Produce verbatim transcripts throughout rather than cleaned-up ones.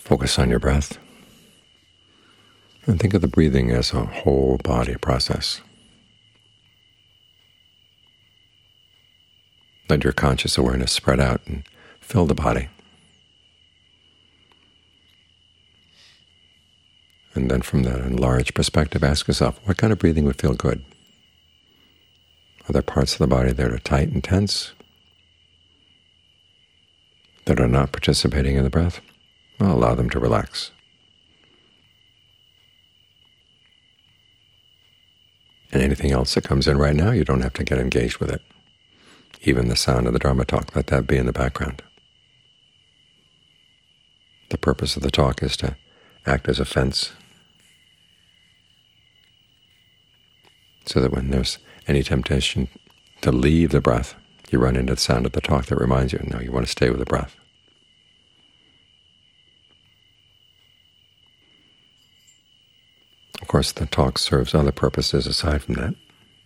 Focus on your breath, and think of the breathing as a whole body process. Let your conscious awareness spread out and fill the body. And then from that enlarged perspective, ask yourself, what kind of breathing would feel good? Are there parts of the body that are tight and tense, that are not participating in the breath? Well, allow them to relax. And anything else that comes in right now, you don't have to get engaged with it. Even the sound of the Dharma talk, let that be in the background. The purpose of the talk is to act as a fence, so that when there's any temptation to leave the breath, you run into the sound of the talk that reminds you, no, you want to stay with the breath. Of course, the talk serves other purposes aside from that.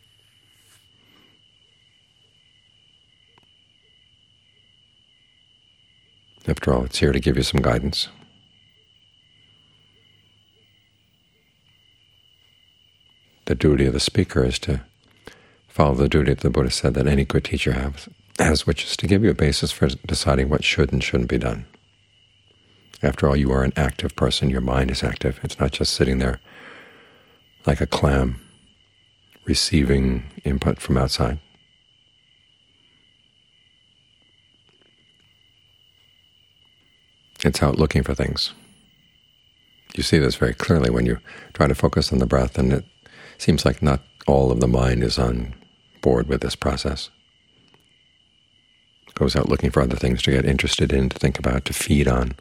After all, it's here to give you some guidance. The duty of the speaker is to follow the duty that the Buddha said that any good teacher has, has, which is to give you a basis for deciding what should and shouldn't be done. After all, you are an active person. Your mind is active. It's not just sitting there like a clam, receiving input from outside. It's out looking for things. You see this very clearly when you try to focus on the breath, and it seems like not all of the mind is on board with this process. It goes out looking for other things to get interested in, to think about, to feed on.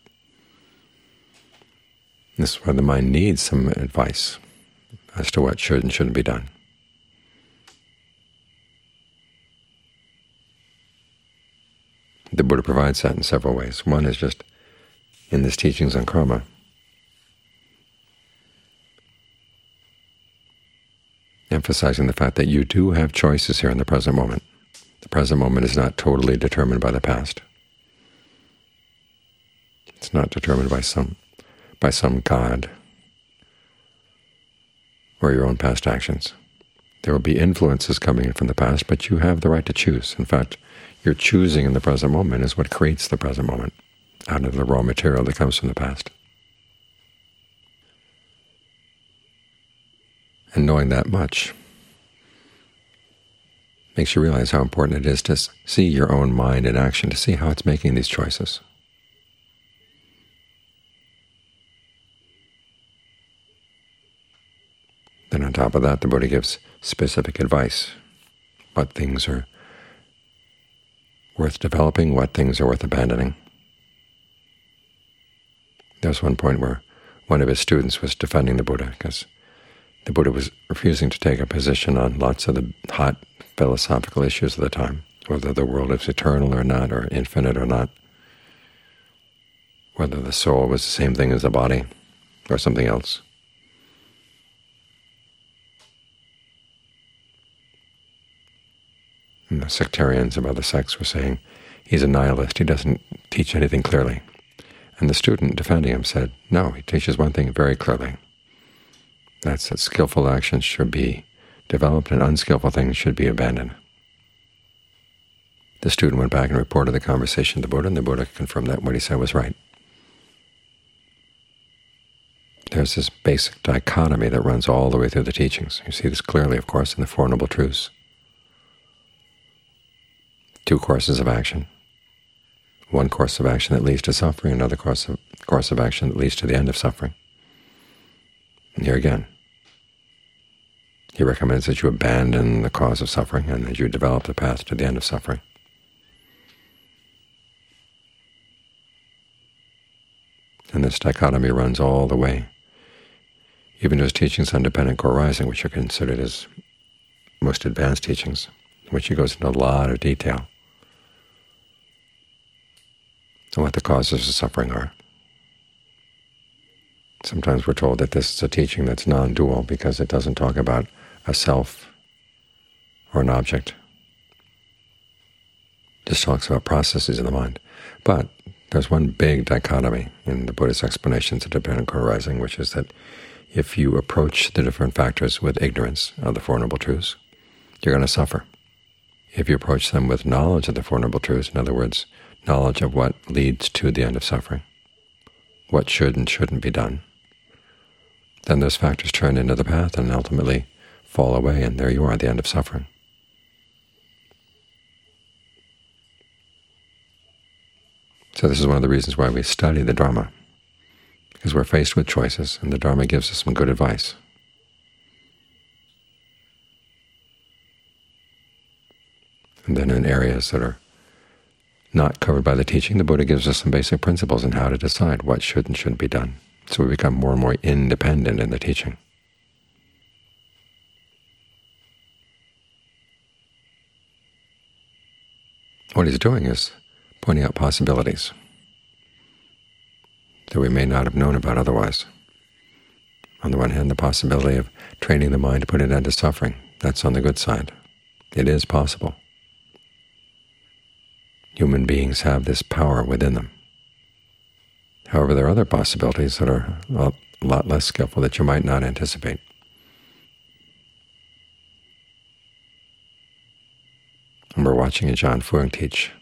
This is where the mind needs some advice as to what should and shouldn't be done. The Buddha provides that in several ways. One is just in his teachings on karma. Emphasizing the fact that you do have choices here in the present moment. The present moment is not totally determined by the past. It's not determined by some by some god or your own past actions. There will be influences coming in from the past, but you have the right to choose. In fact, your choosing in the present moment is what creates the present moment out of the raw material that comes from the past. And knowing that much makes you realize how important it is to see your own mind in action, to see how it's making these choices. Then on top of that, the Buddha gives specific advice. What things are worth developing, what things are worth abandoning. There was one point where one of his students was defending the Buddha because the Buddha was refusing to take a position on lots of the hot philosophical issues of the time, whether the world is eternal or not, or infinite or not, whether the soul was the same thing as the body or something else. And the sectarians of other sects were saying, he's a nihilist, he doesn't teach anything clearly. And the student defending him said, no, he teaches one thing very clearly. That's that skillful actions should be developed and unskillful things should be abandoned. The student went back and reported the conversation to the Buddha, and the Buddha confirmed that what he said was right. There's this basic dichotomy that runs all the way through the teachings. You see this clearly, of course, in the Four Noble Truths. Two courses of action. One course of action that leads to suffering, another course of, course of action that leads to the end of suffering. And here again, he recommends that you abandon the cause of suffering and that you develop the path to the end of suffering. And this dichotomy runs all the way, even to his teachings on dependent co-arising, which are considered his most advanced teachings, in which he goes into a lot of detail on what the causes of suffering are. Sometimes we're told that this is a teaching that's non-dual because it doesn't talk about a self or an object. It just talks about processes in the mind. But There's one big dichotomy in the Buddhist explanations of dependent co-arising, which is that if you approach the different factors with ignorance of the Four Noble Truths, you're going to suffer. If you approach them with knowledge of the Four Noble Truths, in other words, knowledge of what leads to the end of suffering, what should and shouldn't be done, then those factors turn into the path and ultimately fall away, and there you are at the end of suffering. So this is one of the reasons why we study the Dharma, because we're faced with choices, and the Dharma gives us some good advice. And then in areas that are not covered by the teaching, the Buddha gives us some basic principles on how to decide what should and shouldn't be done. So we become more and more independent in the teaching. What he's doing is pointing out possibilities that we may not have known about otherwise. On the one hand, the possibility of training the mind to put an end to suffering. That's on the good side. It is possible. Human beings have this power within them. However, there are other possibilities that are a lot less skillful that you might not anticipate. I remember watching Ajahn Fuang teach.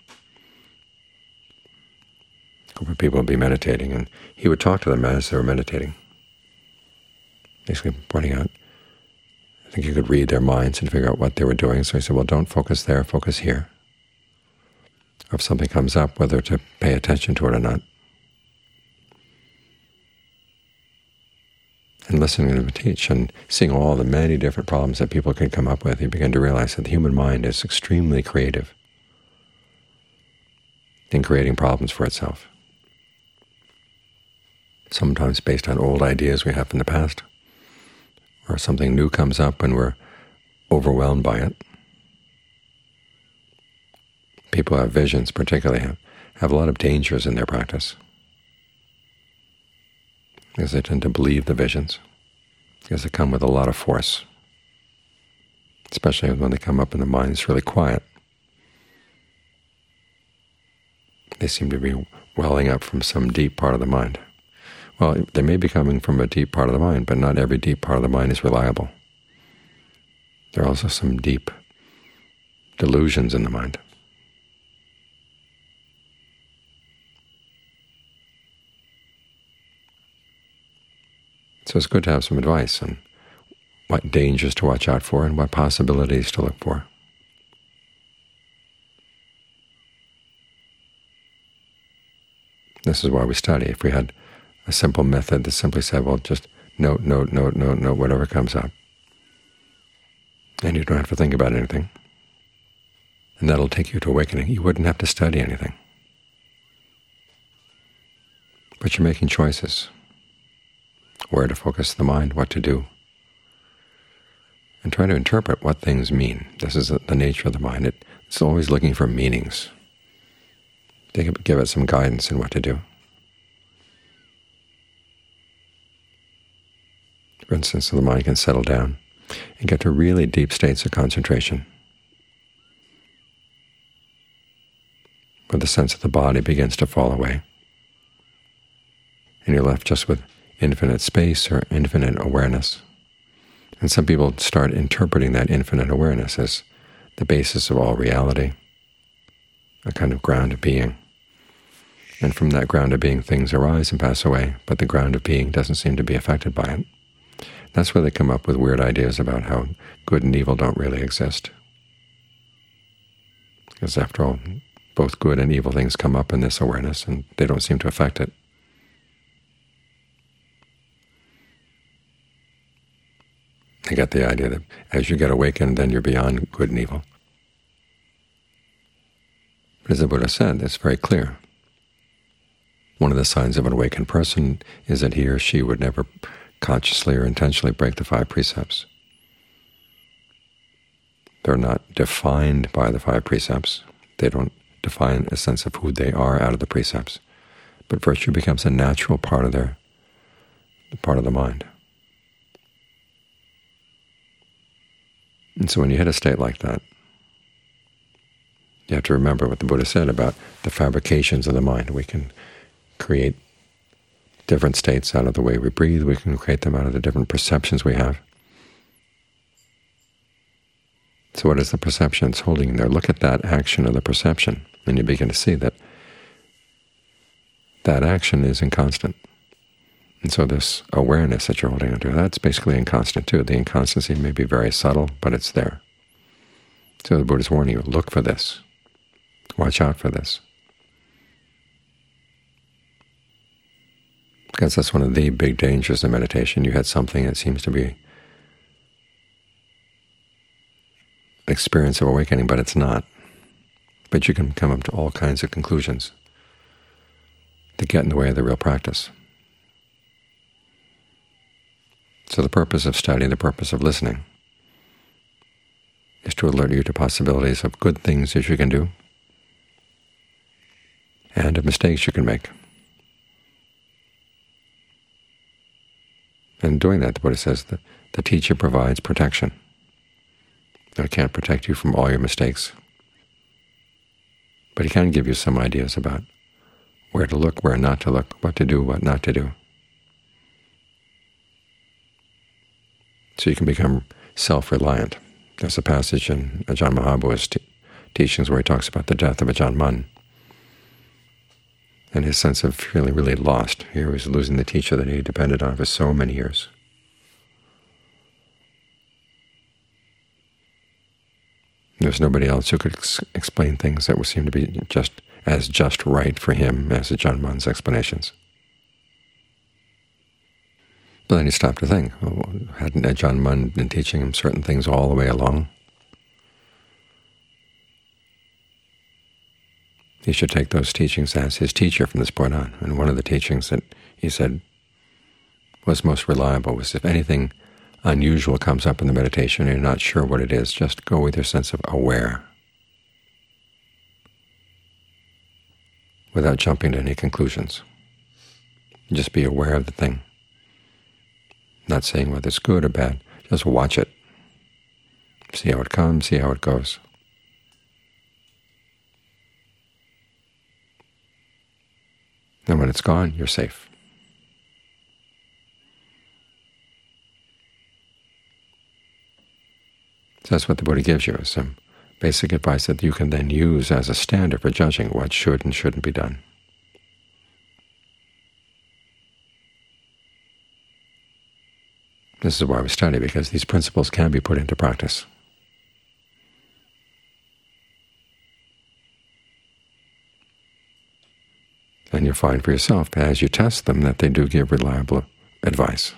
A group of people would be meditating, and he would talk to them as they were meditating, basically pointing out, I think you could read their minds and figure out what they were doing. So he said, well, don't focus there, focus here. Or if something comes up, whether to pay attention to it or not. And listening to him teach and seeing all the many different problems that people can come up with, he began to realize that the human mind is extremely creative in creating problems for itself, sometimes based on old ideas we have from the past, or something new comes up and we're overwhelmed by it. People who have visions particularly have, have a lot of dangers in their practice, because they tend to believe the visions, because they come with a lot of force, especially when they come up and the mind is really quiet. They seem to be welling up from some deep part of the mind. Well, they may be coming from a deep part of the mind, but not every deep part of the mind is reliable. There are also some deep delusions in the mind. So it's good to have some advice on what dangers to watch out for and what possibilities to look for. This is why we study. If we had a simple method that simply said, well, just note, note, note, note, note, whatever comes up, and you don't have to think about anything, and that'll take you to awakening, you wouldn't have to study anything. But you're making choices. Where to focus the mind, what to do, and try to interpret what things mean. This is the nature of the mind. It, it's always looking for meanings. They could give it some guidance in what to do. For instance, the mind can settle down and get to really deep states of concentration, where the sense of the body begins to fall away, and you're left just with infinite space or infinite awareness. And some people start interpreting that infinite awareness as the basis of all reality, a kind of ground of being. And from that ground of being, things arise and pass away, but the ground of being doesn't seem to be affected by it. That's where they come up with weird ideas about how good and evil don't really exist. Because after all, both good and evil things come up in this awareness, and they don't seem to affect it. They get the idea that as you get awakened, then you're beyond good and evil. But as the Buddha said, it's very clear. One of the signs of an awakened person is that he or she would never consciously or intentionally break the five precepts. They're not defined by the five precepts. They don't define a sense of who they are out of the precepts. But virtue becomes a natural part of their part of the mind. And so when you hit a state like that, You have to remember what the Buddha said about the fabrications of the mind. We can create different states out of the way we breathe. We can create them out of the different perceptions we have. So what is the perception? It's holding in there. Look at that action of the perception, and you begin to see that that action is inconstant. And so this awareness that you're holding onto, that's basically inconstant too. The inconstancy may be very subtle, but it's there. So the Buddha's warning you, look for this. Watch out for this. Because that's one of the big dangers of meditation. You had something that seems to be an experience of awakening, but it's not. But you can come up to all kinds of conclusions that get in the way of the real practice. So the purpose of study, the purpose of listening, is to alert you to possibilities of good things that you can do and of mistakes you can make. And doing that, the Buddha says that the teacher provides protection. Now, he can't protect you from all your mistakes, but he can give you some ideas about where to look, where not to look, what to do, what not to do. So you can become self-reliant. There's a passage in Ajahn Mahabuddha's te teachings where he talks about the death of Ajahn Mun and his sense of feeling really lost. Here he was losing the teacher that he depended on for so many years. There's nobody else who could ex explain things that would seem to be just as just right for him as Ajahn Mun's explanations. But then he stopped to think, oh, hadn't Ajahn Mun been teaching him certain things all the way along? He should take those teachings as his teacher from this point on. And one of the teachings that he said was most reliable was, if anything unusual comes up in the meditation and you're not sure what it is, just go with your sense of aware, without jumping to any conclusions. Just be aware of the thing. Not saying whether it's good or bad, just watch it. See how it comes, see how it goes. And when it's gone, you're safe. So that's what the Buddha gives you, some basic advice that you can then use as a standard for judging what should and shouldn't be done. This is why we study, because these principles can be put into practice. And you'll find for yourself, as you test them, that they do give reliable advice.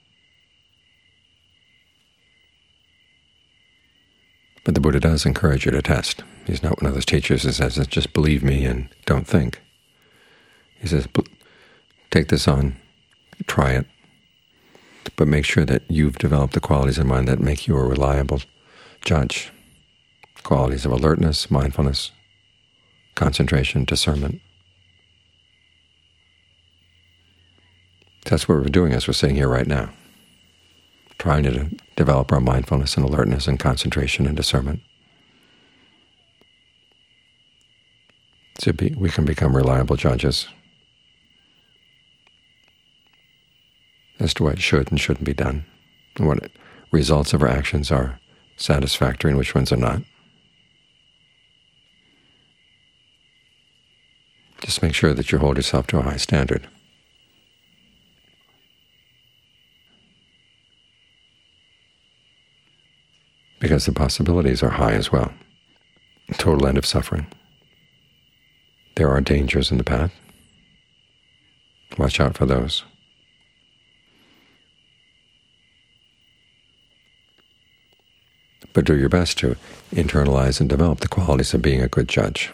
But the Buddha does encourage you to test. He's not one of those teachers who says, just believe me and don't think. He says, take this on, try it, but make sure that you've developed the qualities of mind that make you a reliable judge. Qualities of alertness, mindfulness, concentration, discernment. That's what we're doing as we're sitting here right now, trying to develop our mindfulness and alertness and concentration and discernment. So be, we can become reliable judges as to what should and shouldn't be done, and what results of our actions are satisfactory and which ones are not. Just make sure that you hold yourself to a high standard. Because the possibilities are high as well. Total end of suffering. There are dangers in the path. Watch out for those. But do your best to internalize and develop the qualities of being a good judge.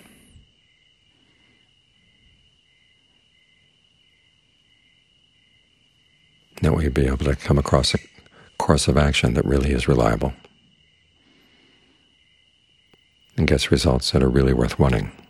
That way you'll be able to come across a course of action that really is reliable and gets results that are really worth wanting.